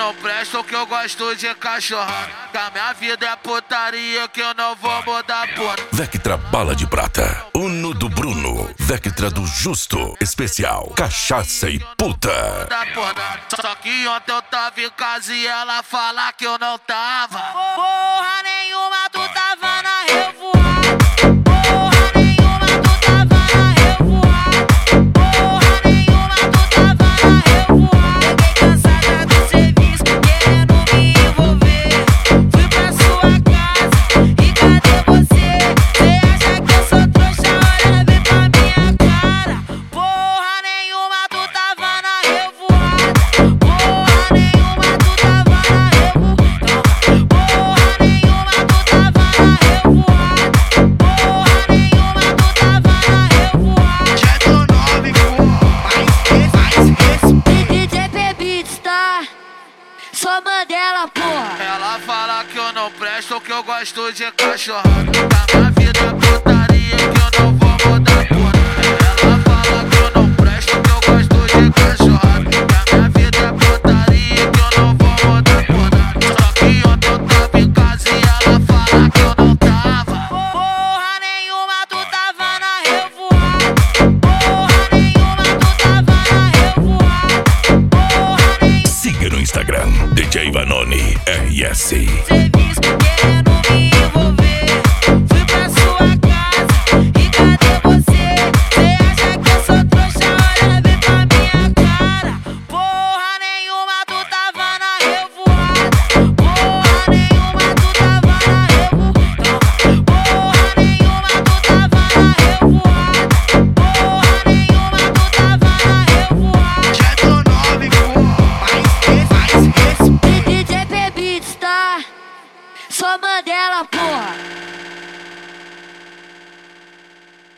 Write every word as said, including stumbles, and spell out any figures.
não presto, que eu gosto de cachorrada. Que a minha vida é putaria, que eu não vou mudar porra. Vectra Bala de Prata, Uno do Bruno, Vectra do Justo, especial, cachaça e puta. Só que ontem eu tava em casa e ela fala que eu não tava. Porra nenhuma, tu tava na revoada. Porra nenhuma, tu tava na revoada. Porra nenhuma, tu tava na revoada. Cheguei cansada do serviço, querendo me envolver. Fui pra sua casa e cadê você? Cê acha que eu sou trouxa? Olha bem pra minha cara. Porra nenhuma, tu tava na revoada. Porra nenhuma, tu tava na revoada. Porra nenhuma, tu tava na revoada. Porra nenhuma, tu tava na revoada. Jeto nove, porra, faz esse, faz esse. D J Beats, tá? Só Mandela, porra. Ela fala que eu não presto, que eu gosto de cachorrada. Que a minha vida é putaria, que eu não vou mudar porra. Ela fala que eu não presto, que eu gosto de cachorrada. Que a minha vida é putaria, que eu não vou mudar porra. Só que ontem eu tava em casa e ela fala que eu não tava. Porra nenhuma, tu tava na revoada. Porra nenhuma, tu tava na revoada. Porra nenhuma. Siga no Instagram, D J Vanoni R S. Serviço querendo me envolver. Fui pra sua casa e cadê você? Cê acha que eu sou trouxa? Olha bem pra minha cara. Porra nenhuma, tu tava na revoada. Porra nenhuma, tu tava na revoada. Porra nenhuma, tu tava na revoada. Porra nenhuma, tu tava na revoada. Jeto nove, porra, faz esse, faz esse. D J Beats, tá? Só Mandela, porra.